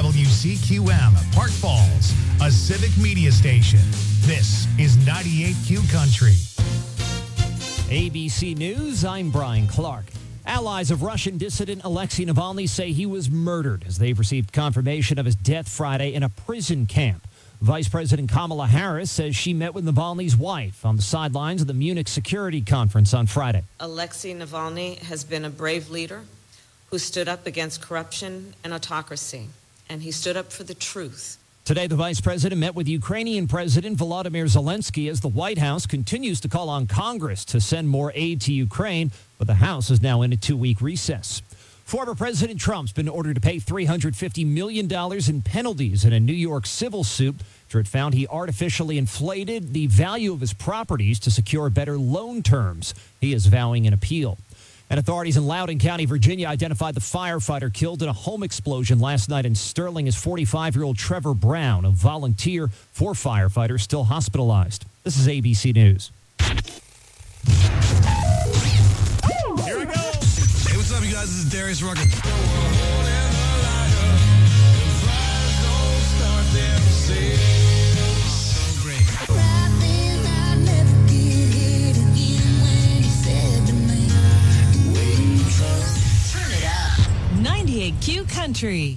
WCQM, Park Falls, a civic media station. This is 98Q Country. ABC News, I'm Brian Clark. Allies of Russian dissident Alexei Navalny say he was murdered as they've received confirmation of his death Friday in a prison camp. Vice President Kamala Harris says she met with Navalny's wife on the sidelines of the Munich Security Conference on Friday. Alexei Navalny has been a brave leader who stood up against corruption and autocracy, and he stood up for the truth. Today, the vice president met with Ukrainian President Volodymyr Zelensky as the White House continues to call on Congress to send more aid to Ukraine, but the House is now in a 2-week recess. Former President Trump's been ordered to pay $350 million in penalties in a New York civil suit after it found he artificially inflated the value of his properties to secure better loan terms. He is vowing an appeal. And authorities in Loudoun County, Virginia, identified the firefighter killed in a home explosion last night in Sterling as 45-year-old Trevor Brown, a volunteer for firefighters still hospitalized. This is ABC News. Here we go. Hey, what's up, you guys? This is Darius Rucker. So great. 98Q Country.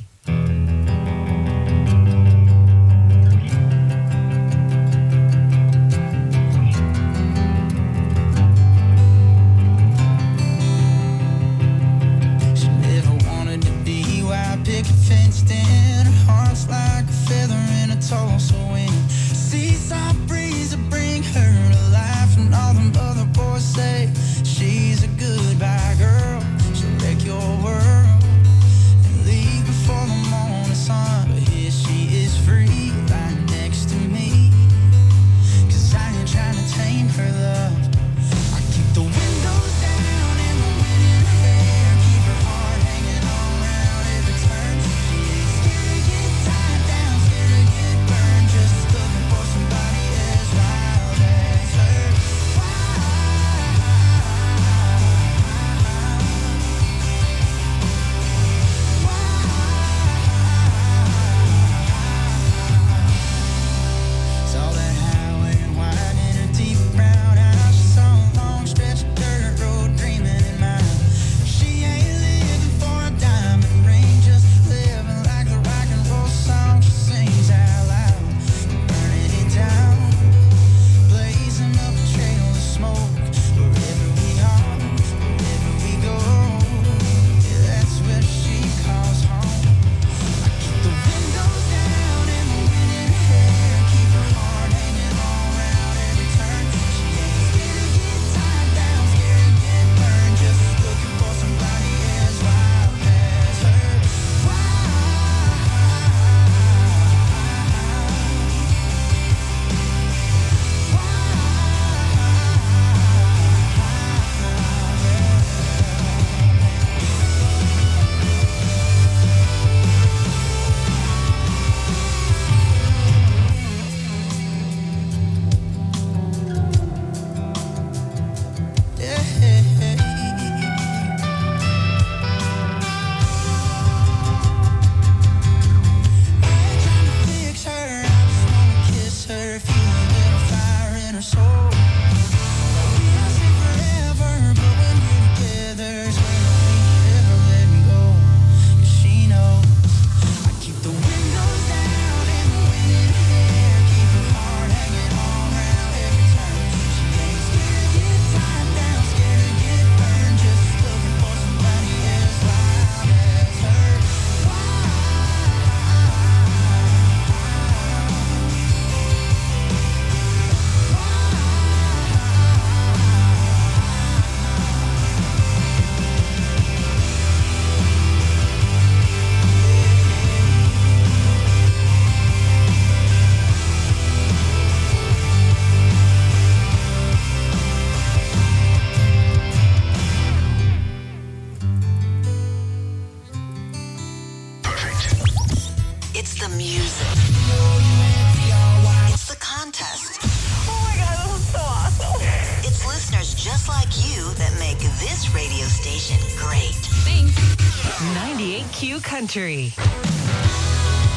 just like you that make this radio station great. Thanks. 98Q Country.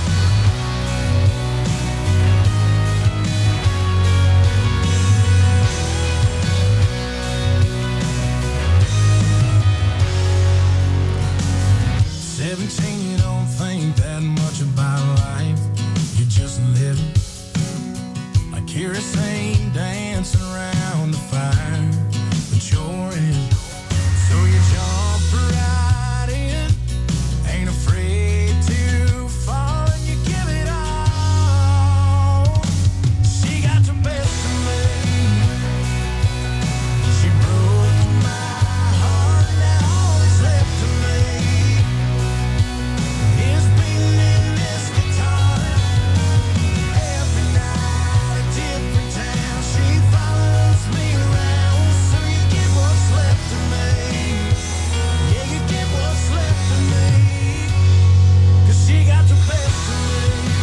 hear a saint dancing around the fire that you're in. So you jump right in, ain't afraid to fall, and you give it all. She got the best of me. She broke my heart, now all that's left of me is beating in this guitar. Every night a different town, she follows me around. So you get what's left of me. Yeah, you get what's left of me. 'Cause she got the best of me.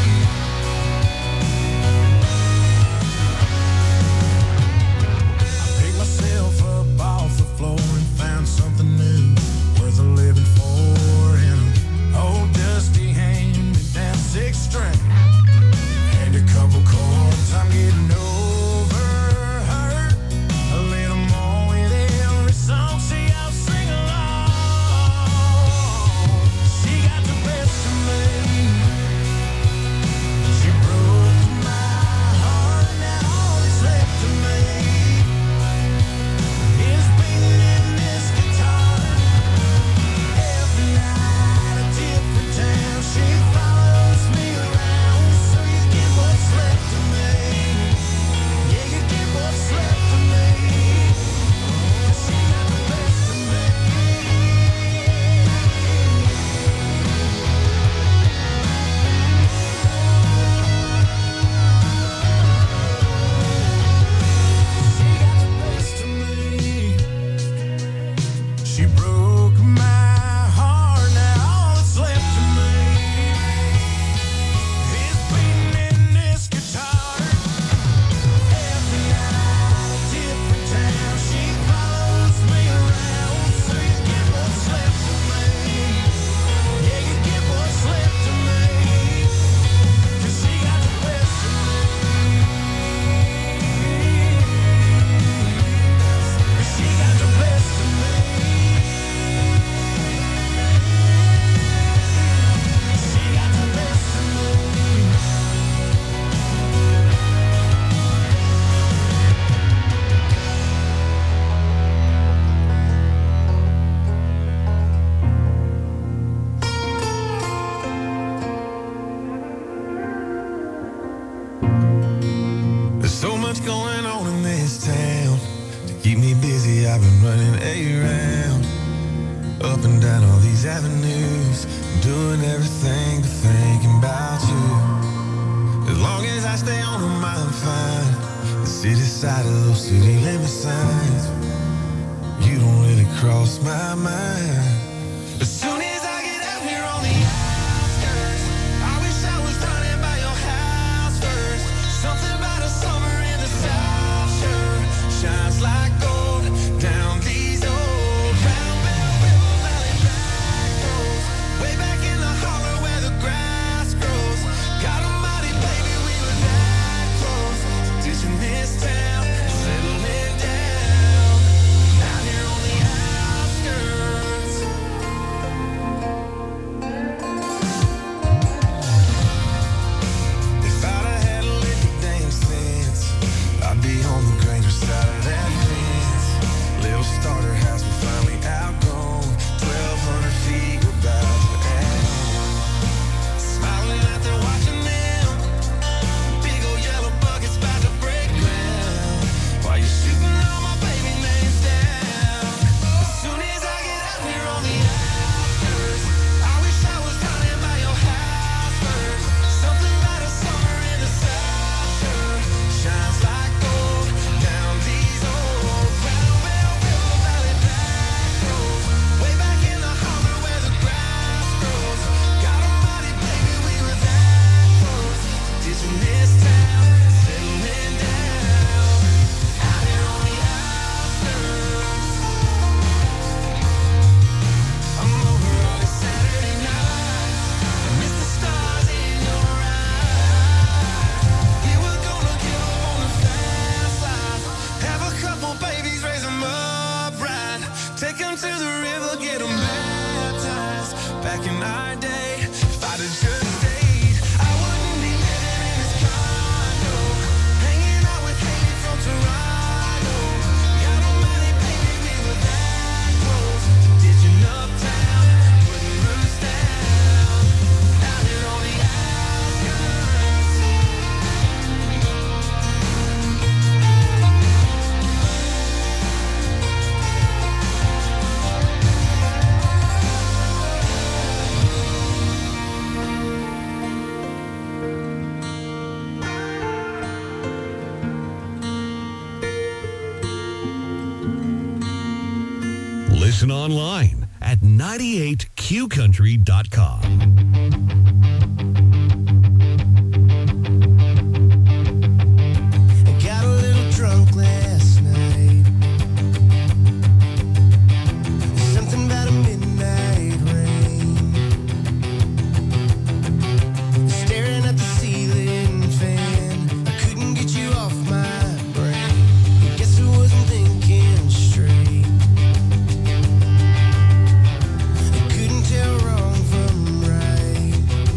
I picked myself up off the floor and found something new worth a living for. And an old dusty hand-me-down six string and a couple chords. I'm getting over her a little more with every song. See, I'll sing along. She got the best of me. She broke my heart, now all that's left of me is beating in this guitar. Every night a different town, she follows me around. So you get what's left of me. Yeah, you get what's left of me. 'Cause she got the best of me. She got the best of me. She broke my heart, now all that's left of me is beating in this guitar. Every night a different town, she follows me around. So you get what's left of me. Yeah, you get what's left of me. 'Cause she got the best of me. 'Cause she got the best of me. She got the best of me. There's so much going on in this town. To keep me busy, I've been running around, up and down all these avenues, doing everything but thinking about you. As long as I stay on them, I'm fine. The city side of those city limit signs, you don't really cross my mind. As soon as I get out here on the outskirts, I wish I was running by your house first. Something about a summer in the South sure shines like gold down these old Round Bell River Valley back roads, way back in the hollow where the grass grows. God almighty, baby, we were that close to ditching this town, settling down out here on the outskirts. listen online at 98qcountry.com. Got a little drunk last night. Something about a midnight rain. Staring at the ceiling fan. I couldn't get you off my brain. Guess I wasn't thinking straight. I couldn't tell wrong from right.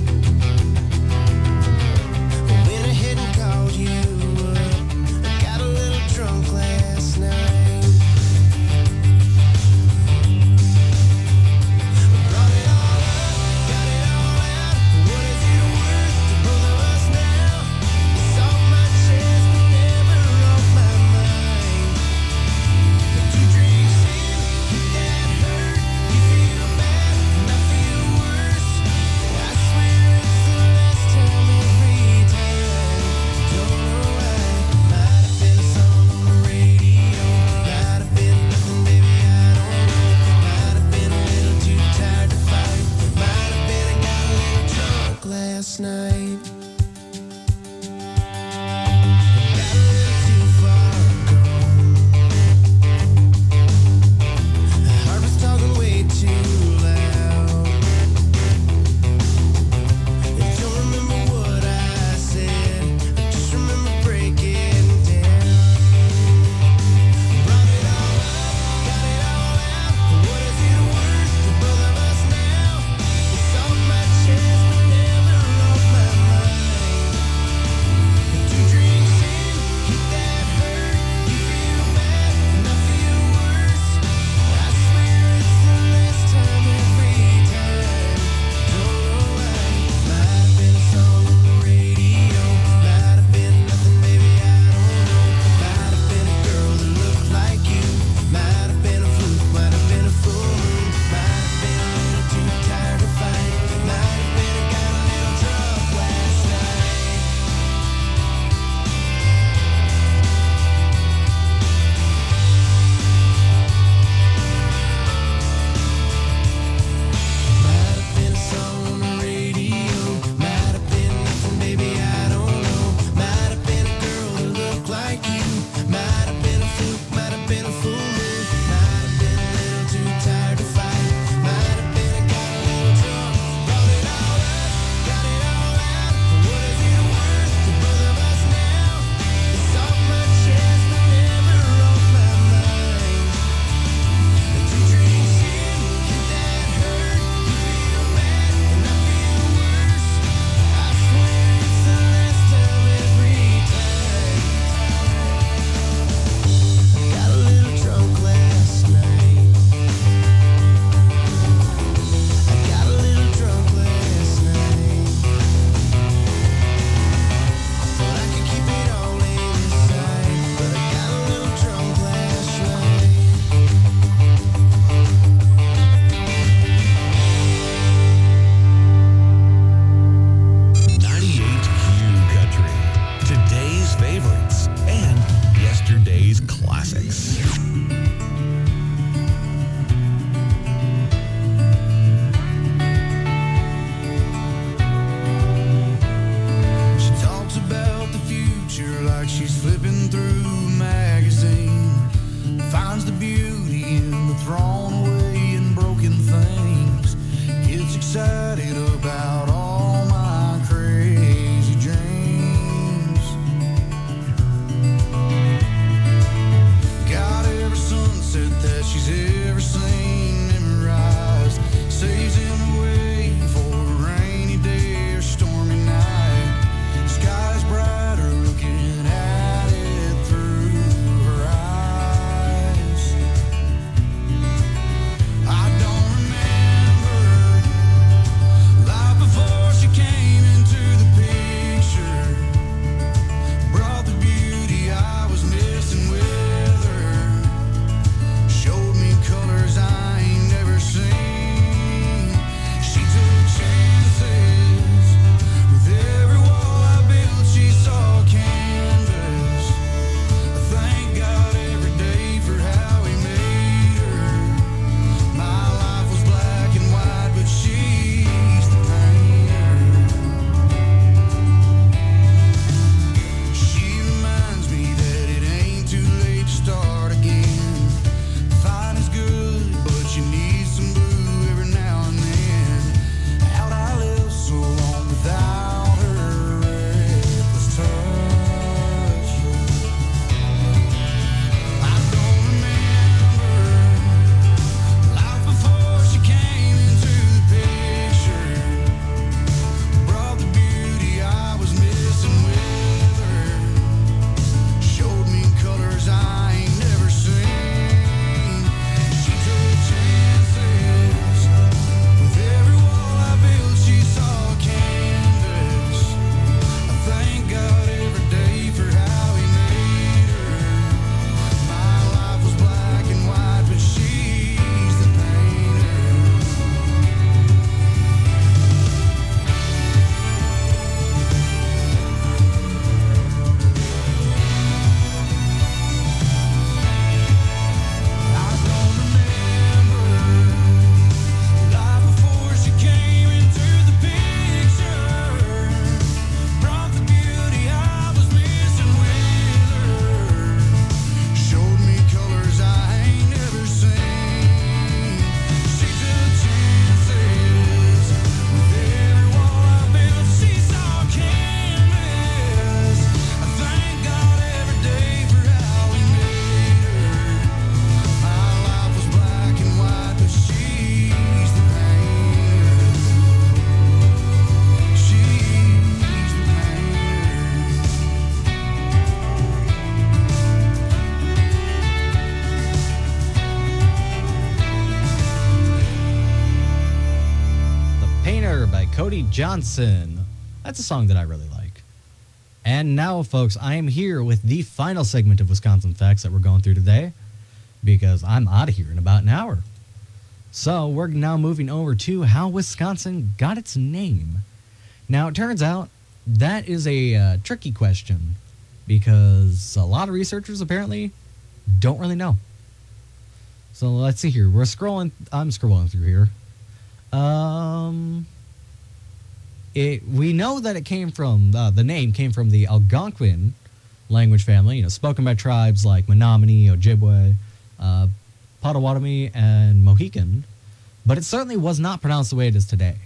I went ahead and called you up. I got a little drunk last night. Brought it all up, got it all out. What is it worth to both of us now? It's off my chest, but never off my mind. The 2 drinks in, you got hurt, you feel bad, and I feel worse. I swear it's the last time every time. Don't know why. Might have been a song on the radio. Might have been nothing, baby, I don't know. Might have been a little too tired to fight. Might have been I got a little drunk last night. Got a little too far gone. Heart was talking way too loud. I don't remember what I said. I just remember breaking down. Brought it all up, got it all out. What is it worth to both of us now? It's off my chest, but never off my mind. Cody Johnson. That's a song that I really like. And now, folks, I am here with the final segment of Wisconsin Facts that we're going through today, because I'm out of here in about an hour. So we're now moving over to how Wisconsin got its name. Now, it turns out that is a tricky question, because a lot of researchers apparently don't really know. So let's see here. I'm scrolling through here. We know that it came from, the name came from the Algonquin language family, spoken by tribes like Menominee, Ojibwe, Potawatomi, and Mohican, but it certainly was not pronounced the way it is today.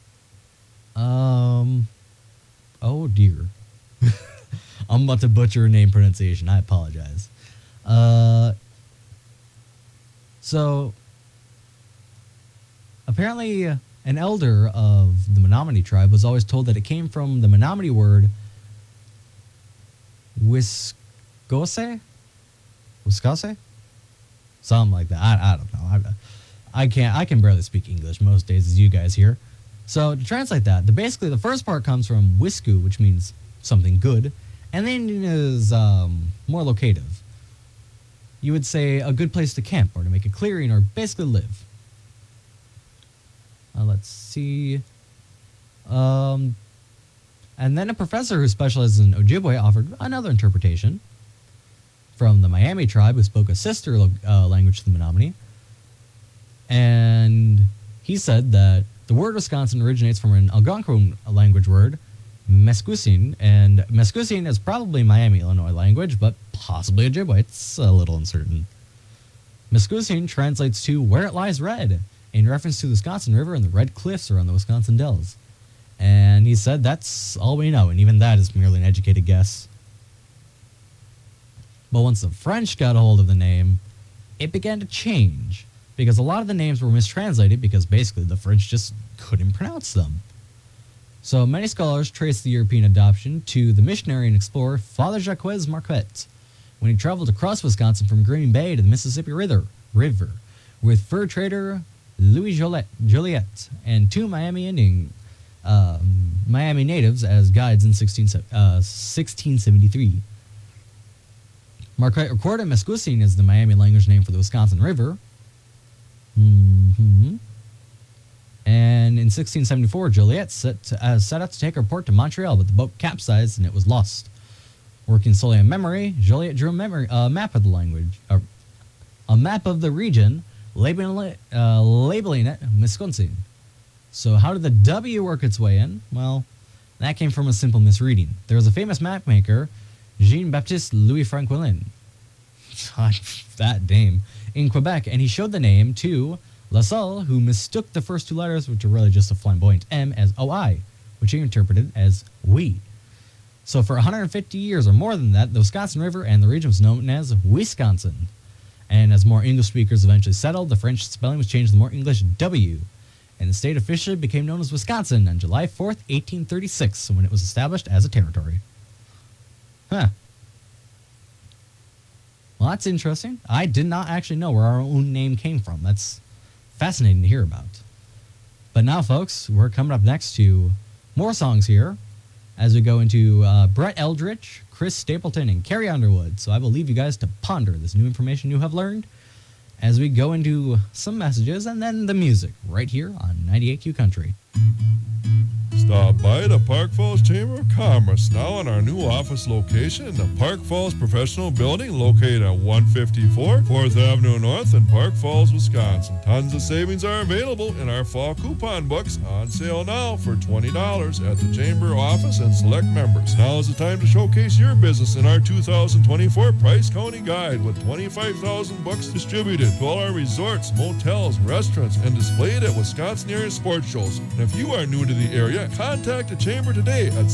Oh dear. I'm about to butcher a name pronunciation. I apologize. So, apparently, an elder of the Menominee tribe was always told that it came from the Menominee word Wiscose? Something like that. I don't know. I can barely speak English most days, as you guys hear. So to translate that, basically the first part comes from wisku, which means something good, and then is more locative. You would say a good place to camp or to make a clearing or basically live. Let's see. And then a professor who specializes in Ojibwe offered another interpretation from the Miami tribe, who spoke a sister language to the Menominee. And he said that the word Wisconsin originates from an Algonquin language word, Mescusin, and Mescusin is probably Miami, Illinois language, but possibly Ojibwe. It's a little uncertain. Mescusin translates to where it lies red, in reference to the Wisconsin River and the red cliffs around the Wisconsin Dells. And he said that's all we know, and even that is merely an educated guess. But once the French got a hold of the name, it began to change, because a lot of the names were mistranslated because basically the French just couldn't pronounce them. So many scholars trace the European adoption to the missionary and explorer Father Jacques Marquette, when he traveled across Wisconsin from Green Bay to the Mississippi River with fur trader Louis Joliet and two Miami natives as guides in 1673. Marquette recorded Mescusin as the Miami language name for the Wisconsin River. And in 1674, Joliet set out to take her port to Montreal, but the boat capsized and it was lost. Working solely on memory, Joliet drew a map of the language, a map of the region, labeling it Wisconsin. So how did the W work its way in? Well, that came from a simple misreading. There was a famous map maker, Jean-Baptiste Louis Franquelin, that name, in Quebec, and he showed the name to La Salle, who mistook the first two letters, which are really just a flamboyant M, as OI, which he interpreted as we. So for 150 years or more than that, the Wisconsin River and the region was known as Wisconsin. And as more English speakers eventually settled, the French spelling was changed to the more English W. And the state officially became known as Wisconsin on July 4th, 1836, when it was established as a territory. Huh. Well, that's interesting. I did not actually know where our own name came from. That's fascinating to hear about. But now, folks, we're coming up next to more songs here as we go into Brett Eldridge, Chris Stapleton, and Carrie Underwood. So I will leave you guys to ponder this new information you have learned as we go into some messages and then the music right here on 98Q Country. Stop by the Park Falls Chamber of Commerce now in our new office location in the Park Falls Professional Building located at 154 4th Avenue North in Park Falls, Wisconsin. Tons of savings are available in our fall coupon books on sale now for $20 at the Chamber office and select members. Now is the time to showcase your business in our 2024 Price County Guide with 25,000 books distributed to all our resorts, motels, restaurants, and displayed at Wisconsin area sports shows. And if you are new to the area, contact the Chamber today at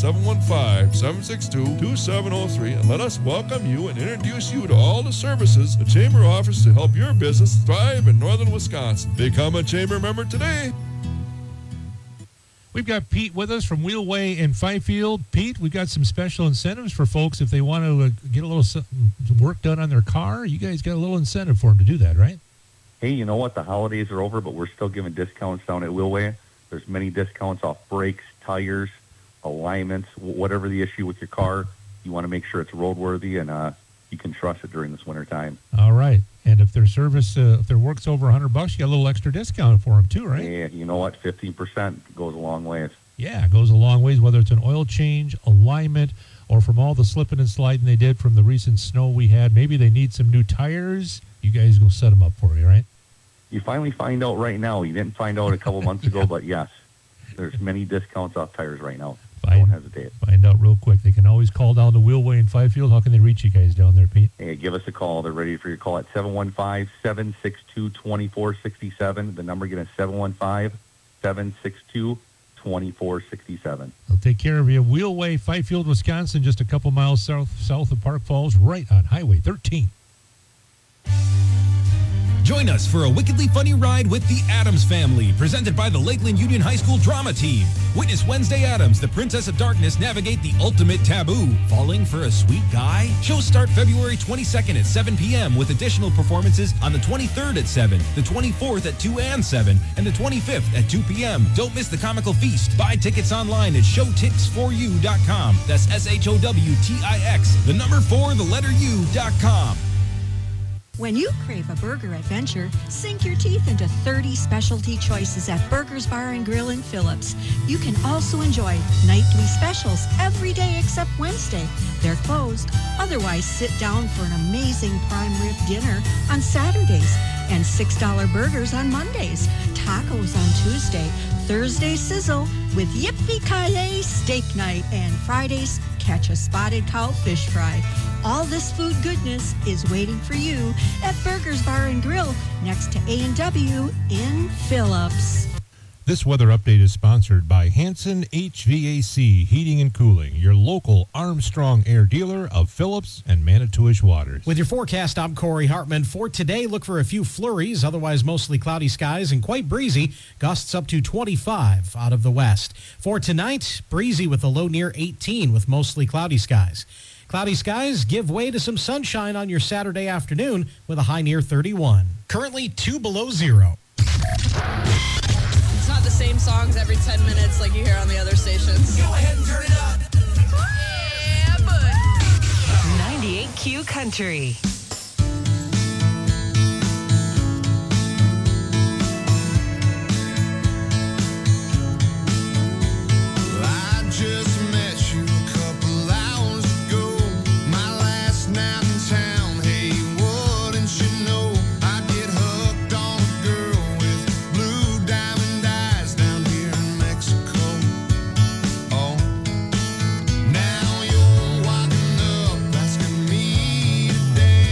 715-762-2703 and let us welcome you and introduce you to all the services the Chamber offers to help your business thrive in northern Wisconsin. Become a Chamber member today. We've got Pete with us from Wheelway in Fifield. Pete, we've got some special incentives for folks if they want to get a little work done on their car. You guys got a little incentive for them to do that, right? Hey, you know what? The holidays are over, but we're still giving discounts down at Wheelway. There's many discounts off brakes, tires, alignments, whatever the issue with your car. You want to make sure it's roadworthy and you can trust it during this winter time. All right. And if their service, if their work's over $100, you get a little extra discount for them too, right? Yeah, you know what? 15% goes a long ways. Yeah, it goes a long ways, whether it's an oil change, alignment, or from all the slipping and sliding they did from the recent snow we had. Maybe they need some new tires. You guys go set them up for you, right? You finally find out right now. You didn't find out a couple months ago, but yes, there's many discounts off tires right now. Don't hesitate. Find out real quick. They can always call down to Wheelway in Fifield. How can they reach you guys down there, Pete? Hey, give us a call. They're ready for your call at 715-762-2467. The number again is 715-762-2467. They'll take care of you. Wheelway, Fifield, Wisconsin, just a couple miles south of Park Falls, right on Highway 13. Join us for a wickedly funny ride with the Addams Family, presented by the Lakeland Union High School Drama Team. Witness Wednesday Addams, the Princess of Darkness, navigate the ultimate taboo. Falling for a sweet guy? Shows start February 22nd at 7 p.m. with additional performances on the 23rd at 7, the 24th at 2 and 7, and the 25th at 2 p.m. Don't miss the comical feast. Buy tickets online at showtix4u.com. That's SHOWTIX, the number 4, the letter U.com. When you crave a burger adventure, sink your teeth into 30 specialty choices at Burgers Bar and Grill in Phillips. You can also enjoy nightly specials every day except Wednesday. They're closed. Otherwise, sit down for an amazing prime rib dinner on Saturdays and $6 burgers on Mondays. Tacos on Tuesday. Thursday sizzle with Yippee-Ki-Yay steak night, and Fridays catch a spotted cow fish fry. All this food goodness is waiting for you at Burgers Bar and Grill next to A&W in Phillips. This weather update is sponsored by Hanson HVAC Heating and Cooling, your local Armstrong Air dealer of Phillips and Manitowish Waters. With your forecast, I'm Corey Hartman. For today, look for a few flurries, otherwise mostly cloudy skies and quite breezy. Gusts up to 25 out of the west. For tonight, breezy with a low near 18 with mostly cloudy skies. Cloudy skies give way to some sunshine on your Saturday afternoon with a high near 31. Currently 2 below zero. It's not the same songs every 10 minutes like you hear on the other stations. Go ahead and turn it up. Yeah, bud. 98Q Country. I just met you a couple hours ago. My last night in town. Hey, wouldn't you know I get hooked on a girl with blue diamond eyes down here in Mexico. Oh, now you're walking up asking me to dance.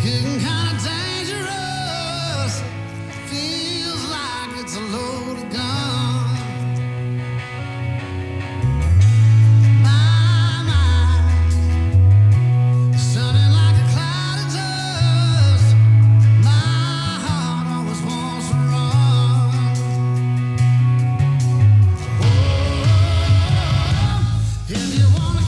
getting kind of dangerous. Feels like it's a loaded gun. My mind sounding like a cloud of dust. My heart always wants to run. Oh, if you wanna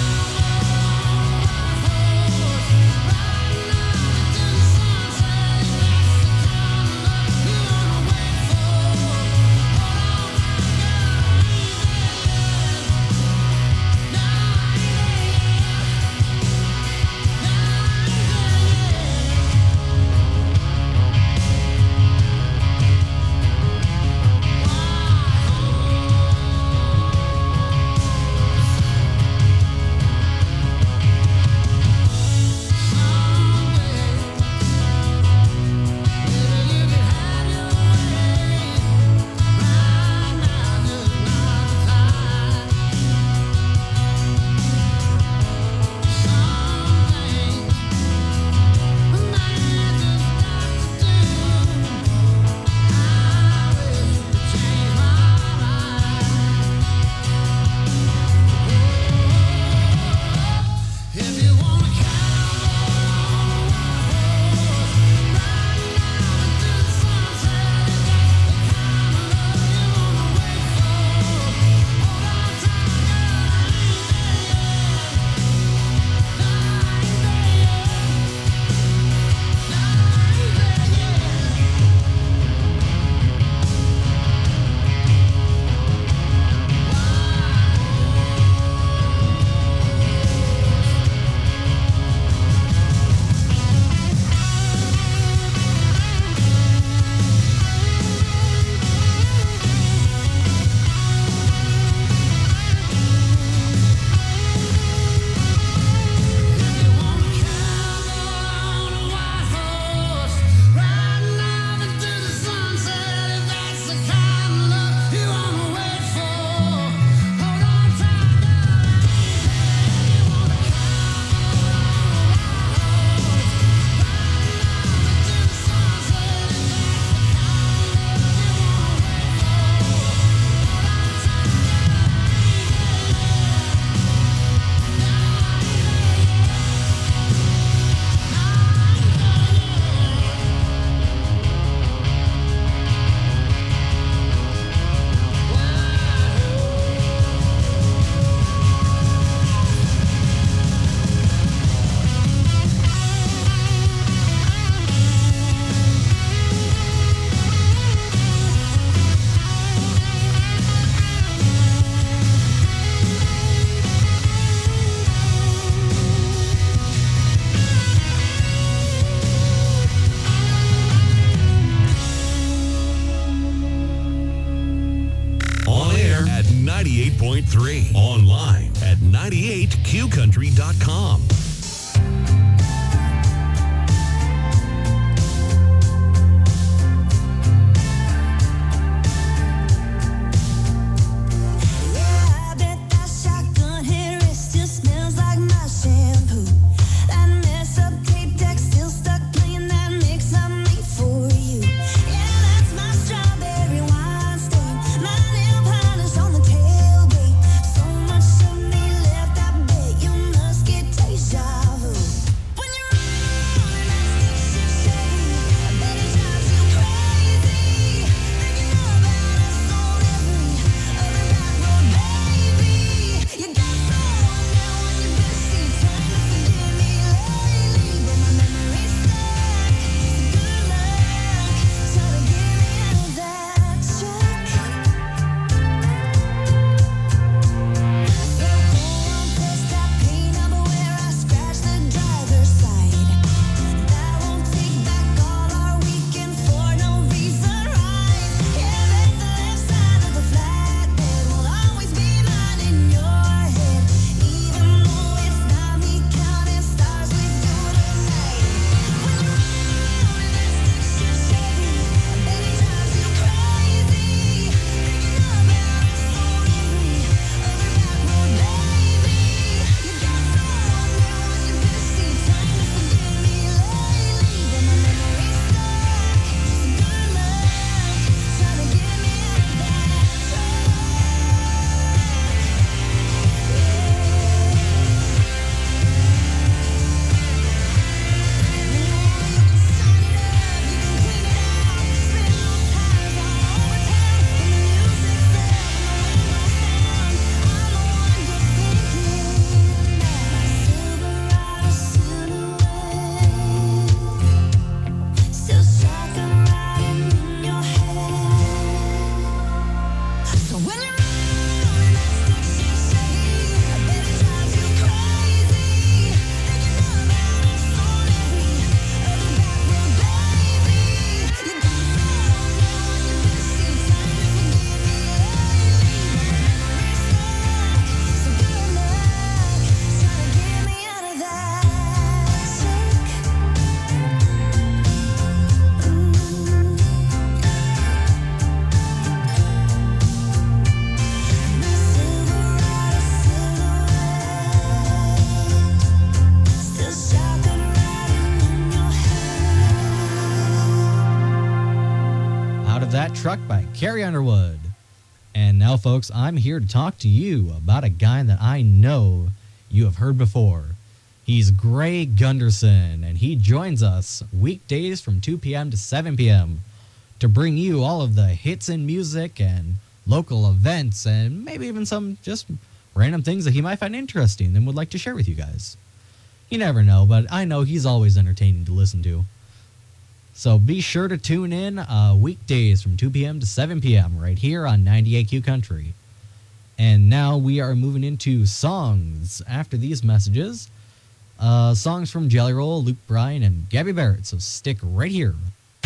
On air at 98.3. Online at 98qcountry.com. So much of me left, I bet you must get taste. Truck by Carrie Underwood. And now, folks, I'm here to talk to you about a guy that I know you have heard before. He's Gray Gunderson, and he joins us weekdays from 2 p.m. to 7 p.m. to bring you all of the hits in music and local events and maybe even some just random things that he might find interesting and would like to share with you guys. You never know, but I know he's always entertaining to listen to. So be sure to tune in weekdays from 2 p.m. to 7 p.m. right here on 98Q Country. And now we are moving into songs after these messages. Songs from Jelly Roll, Luke Bryan, and Gabby Barrett. So stick right here.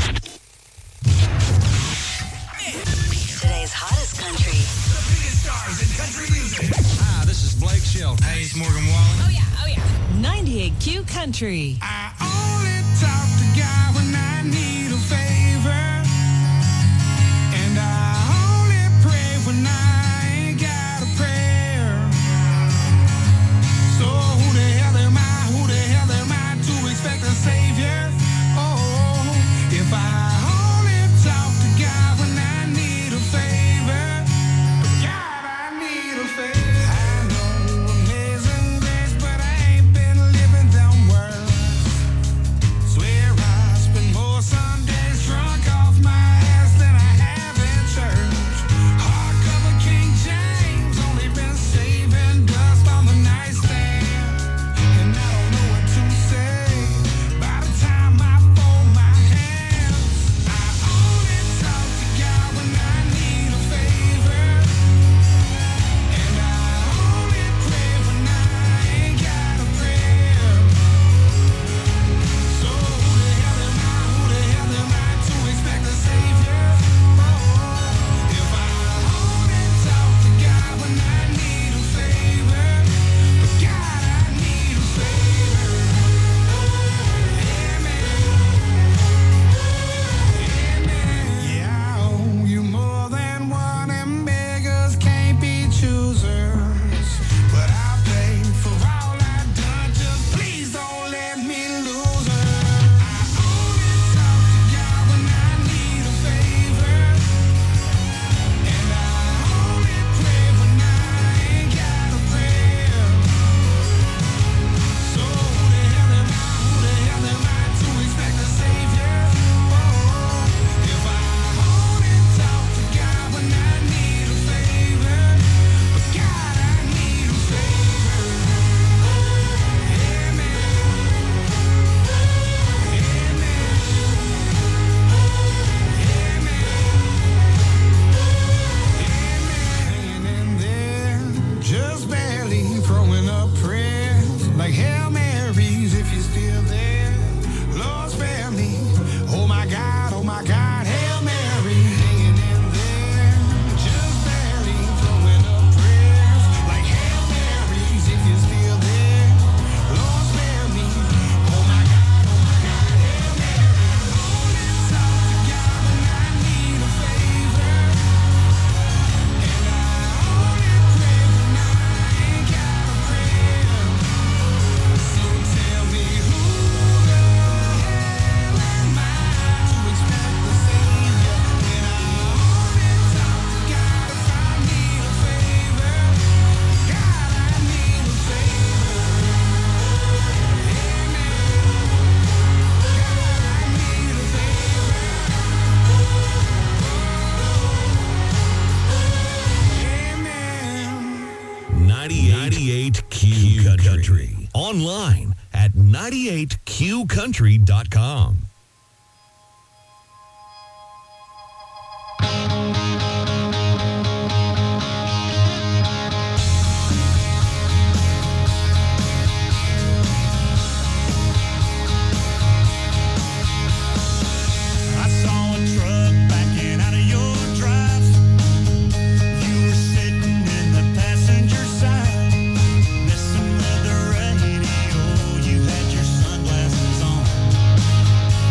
Today's hottest country. The biggest stars in country music. Hi, this is Blake Shelton. Hey, it's Morgan Wallen. Oh, yeah. 98Q Country. I only talk to God when I need a favor. And I only pray when I ain't got a prayer. So who the hell am I to expect a savior? Oh, if I only talk to God when I need a favor. God, I need a favor. I know amazing grace, but I ain't been living them words. Swear I spend more Sundays drunk off my ass than I have in church. Hardcover King James, only been saving dust on the nightstand. And I don't know what to say by the time I fold my hands. I only talk to God when I need a favor. And I only pray when I ain't got a prayer. So who the hell am I to expect a savior? Oh, if I only talk to God when I need a favor. But God, I need a favor. Yeah, I owe you more than one, and beggars can't be choosers. But I paid for all I've done, just please don't let me lose her. I only talk to God when I need a favor. And I only pray when I ain't got a prayer. So who the hell am I to expect a savior? Oh, if I only talk to God when I need a favor. But God, I need a favor. Hanging in there, just barely throwing up prayers like Hail Marys if you're still there. Lord, spare me. Oh my God, Hail Mary. Hanging in there, just barely throwing up prayers like Hail Marys if you're still there. Lord, spare me. Oh my God, Hail Mary. Only talk to God when I need a favor. And I only pray when I ain't got a prayer. So tell me who the hell am I to expect a savior? When I only talk to God if I need a favor. God, I need a favor. God, I need a favor. 98Q Country. Online at 98QCountry.com. I saw a truck backing out of your drive. You were sitting in the passenger side, messing with the radio. You had your sunglasses on.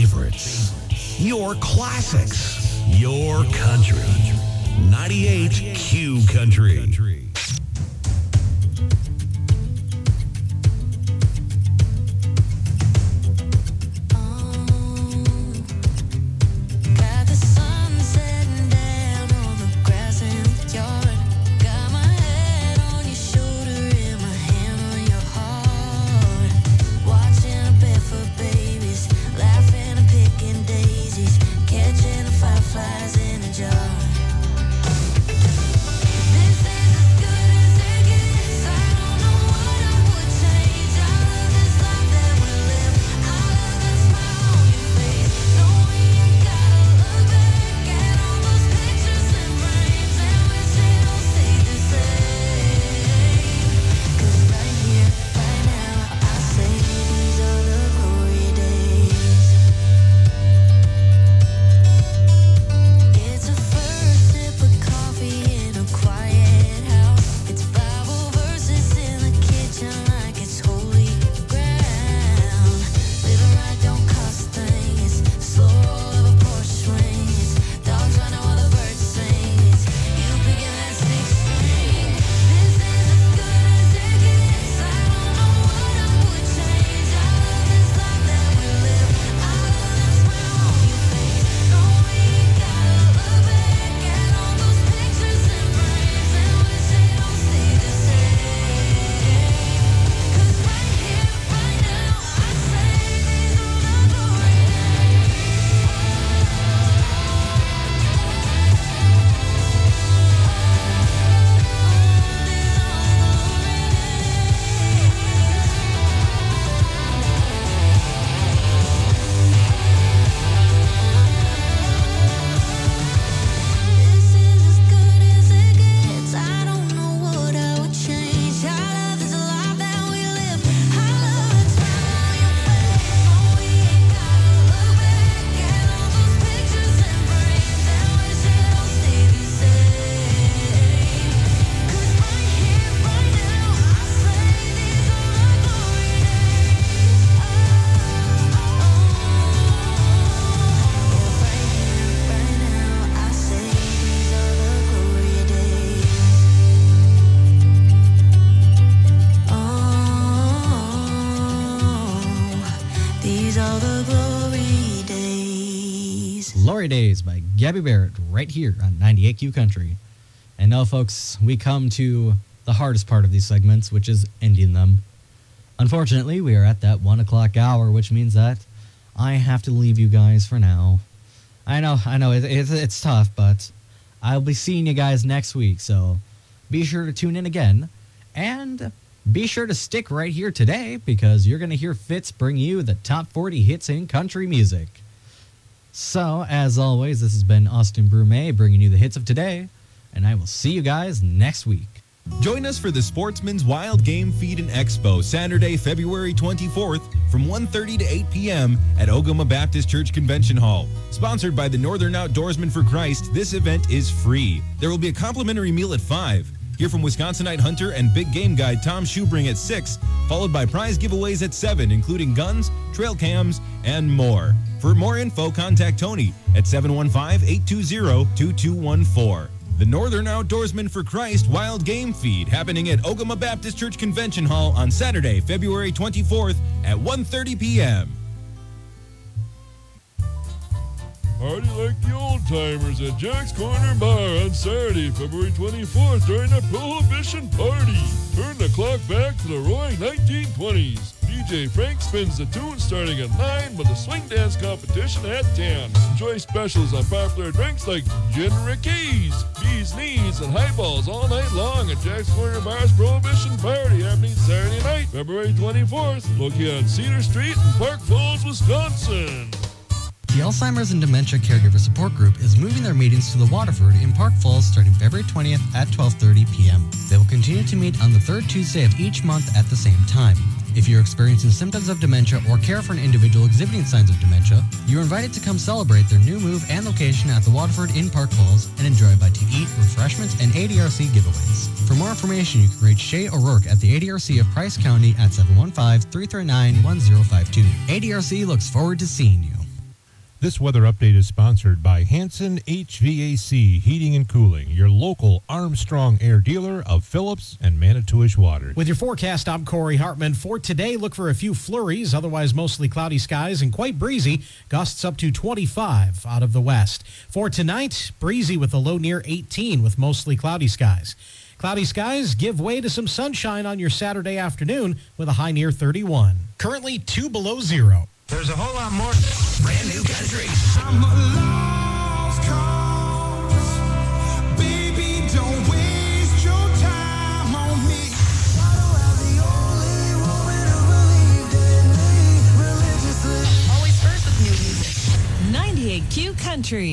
favorites, your classics, your country. 98 Q Country. Got the sun setting down on the grass in the yard. Got my head on your shoulder and my hand on your heart. Watching a barefoot babies, laughing and picking daisies, catching the fireflies in a jar. Glory Days by Gabby Barrett right here on 98Q Country. And now, folks, we come to the hardest part of these segments, which is ending them. Unfortunately, we are at that 1 o'clock hour, which means that I have to leave you guys for now. I know, it's tough, but I'll be seeing you guys next week, so be sure to tune in again. And be sure to stick right here today, because you're going to hear Fitz bring you the top 40 hits in country music. So, as always, this has been Austin Brumet bringing you the hits of today, and I will see you guys next week. Join us for the Sportsman's Wild Game Feed and Expo, Saturday, February 24th from 1:30 to 8 p.m. at Ogama Baptist Church Convention Hall. Sponsored by the Northern Outdoorsmen for Christ, this event is free. There will be a complimentary meal at 5. Hear from Wisconsinite hunter and big game guide Tom Schubring at 6, followed by prize giveaways at 7, including guns, trail cams, and more. For more info, contact Tony at 715-820-2214. The Northern Outdoorsmen for Christ Wild Game Feed happening at Ogama Baptist Church Convention Hall on Saturday, February 24th at 1:30 p.m. Party like the old timers at Jack's Corner Bar on Saturday, February 24th during a Prohibition party. Turn the clock back to the roaring 1920s. DJ Frank spins the tune starting at 9 with a swing dance competition at 10. Enjoy specials on popular drinks like Gin Rickeys, Bees Knees, and Highballs all night long at Jack's Corner Bar's Prohibition Party happening Saturday night, February 24th, located on Cedar Street in Park Falls, Wisconsin. The Alzheimer's and Dementia Caregiver Support Group is moving their meetings to the Waterford in Park Falls starting February 20th at 12:30 p.m. They will continue to meet on the third Tuesday of each month at the same time. If you're experiencing symptoms of dementia or care for an individual exhibiting signs of dementia, you're invited to come celebrate their new move and location at the Waterford in Park Falls and enjoy bite-to-eat, refreshments, and ADRC giveaways. For more information, you can reach Shay O'Rourke at the ADRC of Price County at 715-339-1052. ADRC looks forward to seeing you. This weather update is sponsored by Hanson HVAC Heating and Cooling, your local Armstrong Air dealer of Phillips and Manitowish Waters. With your forecast, I'm Corey Hartman. For today, look for a few flurries, otherwise mostly cloudy skies and quite breezy. Gusts up to 25 out of the west. For tonight, breezy with a low near 18 with mostly cloudy skies. Cloudy skies give way to some sunshine on your Saturday afternoon with a high near 31. Currently 2 below zero. There's a whole lot more. Brand new country. I'm a lost cause. Baby, don't waste your time on me. Why do I the only woman who believed in me religiously? Always first with new music. 98Q Country.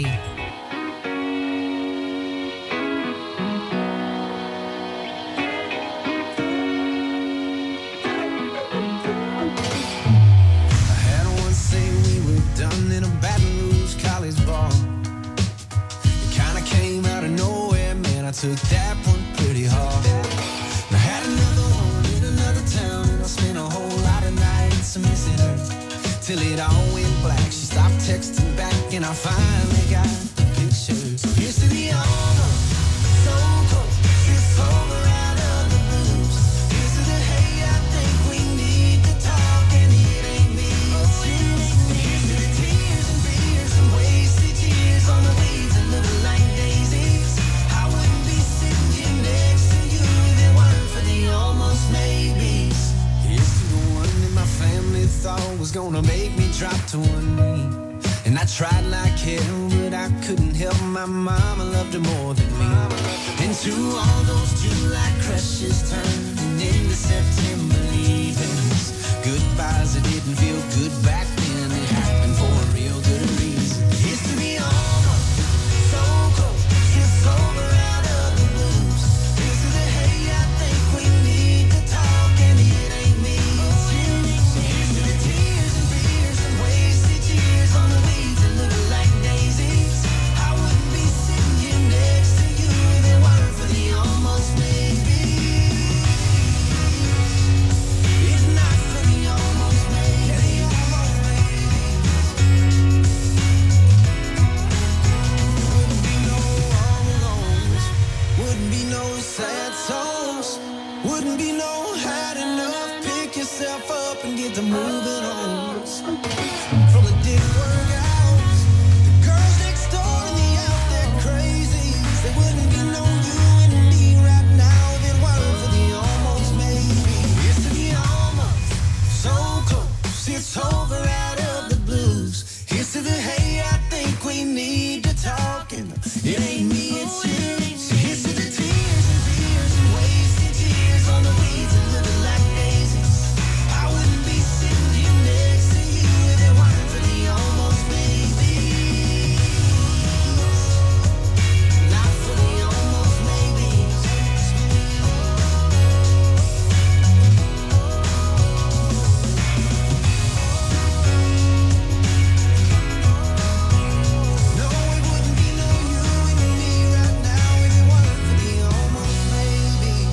Done in a Baton Rouge college bar. It kinda came out of nowhere, man. I took that one pretty hard. And I had another one in another town, and I spent a whole lot of nights missing her. Till it all went black. She stopped texting back, and I finally got the picture. So here's to the almost so close. It's over out of the blues. Here's to the hey, I think we need to talk, and it ain't me, it's you. On the waves that look like daisies, I wouldn't be sitting here next to you if it weren't for the almost maybes. Here's to the one that my family thought was gonna make me drop to one knee. And I tried like hell, but I couldn't help my mama loved her more than me. And to all those July crushes turning into September leavings, goodbyes that didn't feel good back then, it happened for a real good reason. Here's to the over out of the blues. Here's to the hey, I think we need to talk, and it ain't me, it's you. Here's to the tears and beers and wasted years on the weeds that look like daisies. I wouldn't be sitting here next to you if it weren't for the almost maybe. If not for the almost maybe. Wouldn't be no sad songs. Wouldn't be no had enough. Pick yourself up and get to moving on. From the dick workouts, the girls next door and the out there crazies. There wouldn't be no you and me right now if it weren't for the almost maybe. It's to the almost so close. It's over out of the blues. Here's to the hey, I think we need to talk, and it ain't me, it's you. On the weeds that look like daisies, I wouldn't be sitting here next to you if it weren't for the almost maybes. Not for the almost maybes. No, it wouldn't be no you and me right now if it weren't for the almost maybes.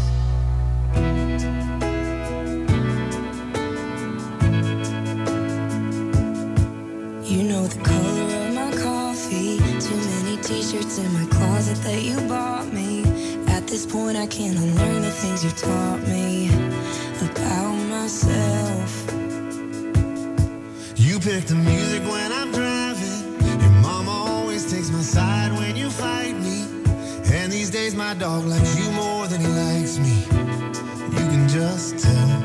You know the color of my coffee. Too many t-shirts in my closet that you bought me. At this point I can't unlearn the things you taught me about myself. You pick the music when I'm driving, and mama always takes my side when you fight me. And these days my dog likes you more than he likes me. You can just tell.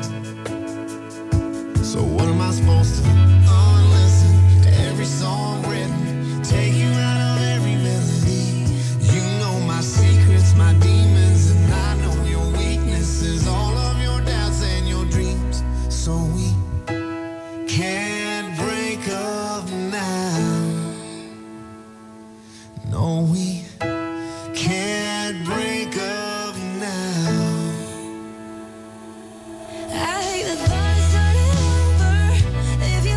So what am I supposed to unlisten to every song written, take you out of every melody? You know my secrets, my demons, and I know your weaknesses, all of your doubts and your dreams. So we can't break up now. No, we can't break up now. I hate the thought of starting over. If you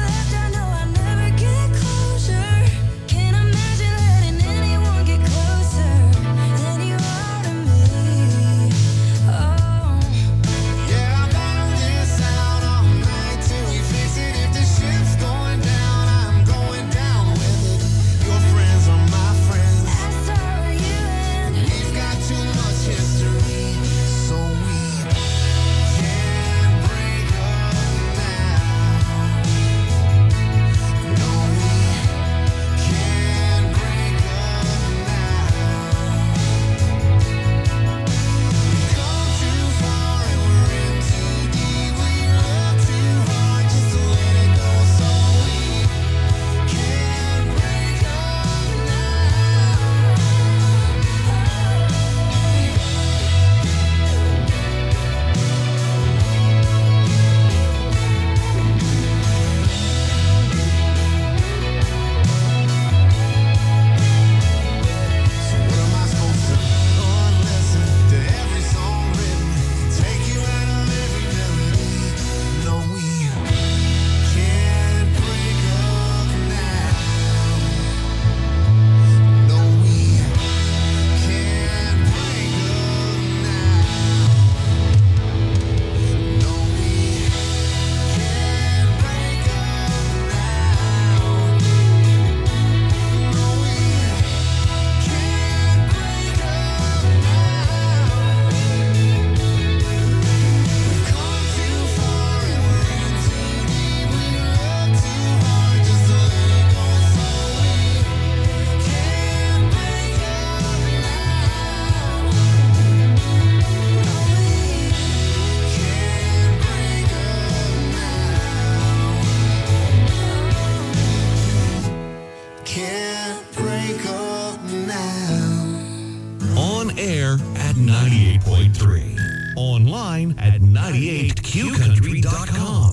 can't break up now. On air at 98.3. Online at 98qcountry.com.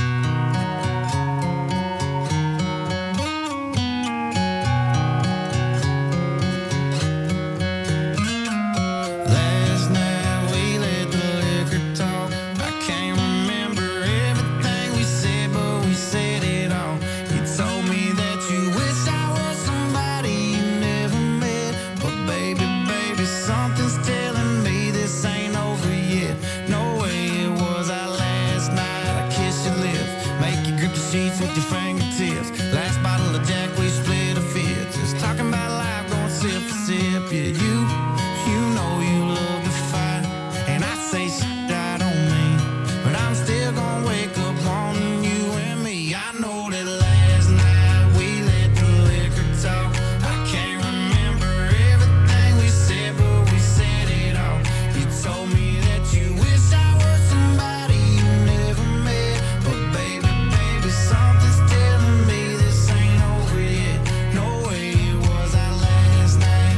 Last night we let the liquor talk. I can't remember everything we said, but we said it all. You told me that you wish I was somebody you never met. But baby, baby, something's telling me this ain't over yet. No way it was our last night. I kiss your lips, make you grip the sheets with your fingertips. Last bottle of Jack, we split a fifth. Just talking about life, going sip for sip. Yeah, you know you love to fight, and I say shit I don't mean, but I'm still gonna wake up wanting you and me. I know that last night we let the liquor talk. I can't remember everything we said, but we said it all. You told me that you wish I was somebody you never met, but baby, baby, something's telling me this ain't over yet. No way it was our last night.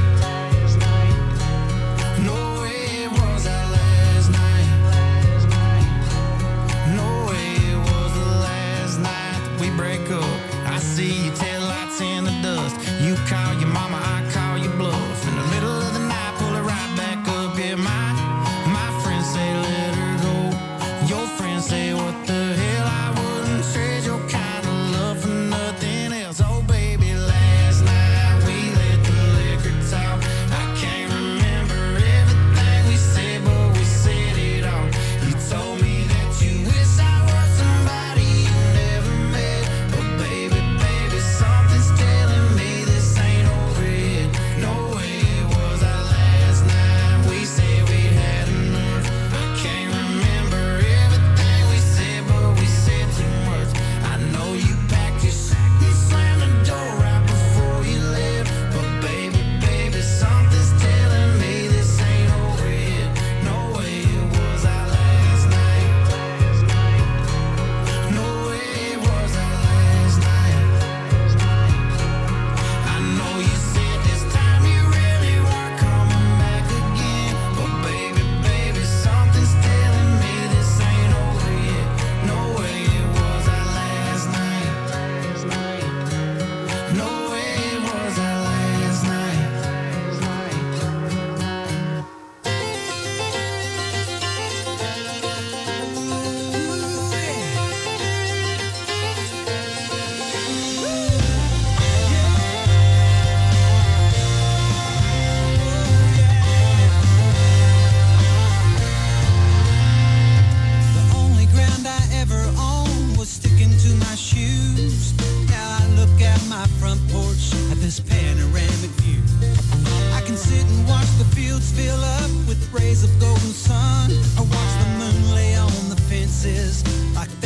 No way it was our last night. No way it was the last night that we break up. I see your taillights in the dust. You call your mama, I call your bluff. In the middle of the night, pull it right back up. Yeah, my friends say let her go. Your friends say what the hell, I wouldn't trade your kind of love for nothing else. Oh baby, last night we let the liquor talk. I can't remember everything we said, but we said it all. You told me that you wish I was somebody you never met, but baby, baby, something's telling me this ain't over yet. No way it was our last night. We said we'd had enough. I can't remember everything we said, but we said too much. I know you packed your sack and slammed the door right before you left, but baby, baby, something's telling me this ain't over yet. No way it was our last night. No way it was our last night. I know you said this time you really weren't coming back again, but baby, baby, something's telling me this ain't over yet. No way it was our last night. No way it was our last night. The only ground I ever owned was sticking to my shoes. Now I look out my front porch at this panoramic view. I can sit and watch the fields fill up with rays of golden sun. I watch the moon lay on the fences like a